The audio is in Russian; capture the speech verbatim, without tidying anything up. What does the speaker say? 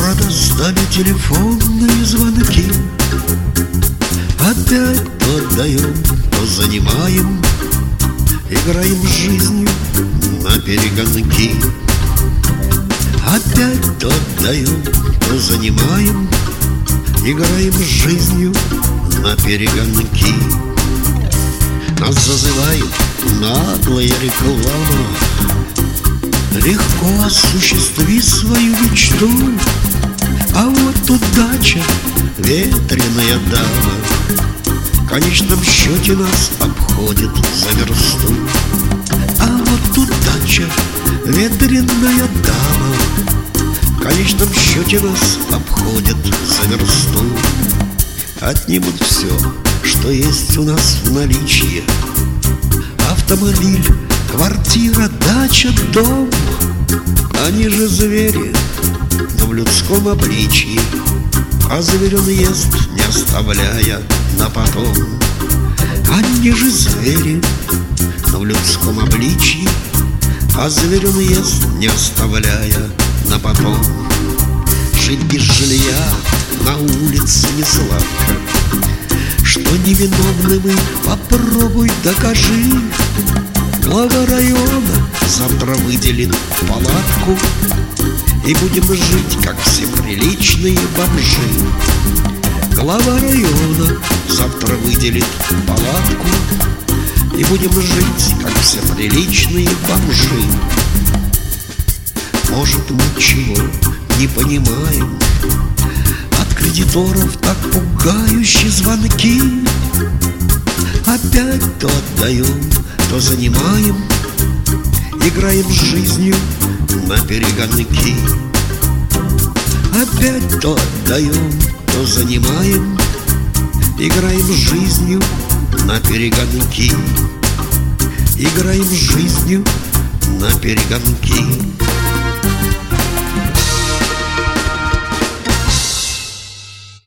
Продостали телефонные звонки. Опять то отдаем, то занимаем, играем жизнью на перегонки. Опять то отдаем, то занимаем, играем жизнью на перегонки. Нас зазывает наглая реклама: легко осуществи свою мечту. А вот удача, ветреная дама, в конечном счете нас обходит за версту. А вот удача, ветреная дама, в конечном счете нас обходит за версту. Отнимут все, что есть у нас в наличии: автомобиль, квартира, дача, дом. Они же звери, но в людском обличье, а зверь он ест, не оставляя на потом. Они же звери, но в людском обличье, а зверь он ест, не оставляя на потом. Жить без жилья на улице не сладко. Что невиновны мы, попробуй докажи. Глава района завтра выделит палатку, и будем жить, как все приличные бомжи. Глава района завтра выделит палатку, и будем жить, как все приличные бомжи. Может, мы чего не понимаем? От кредиторов так пугающие звонки. Опять то отдаем, то занимаем, играем с жизнью на перегонки. Опять то отдаем, то занимаем, играем с жизнью на перегонки. Играем с жизнью на перегонки.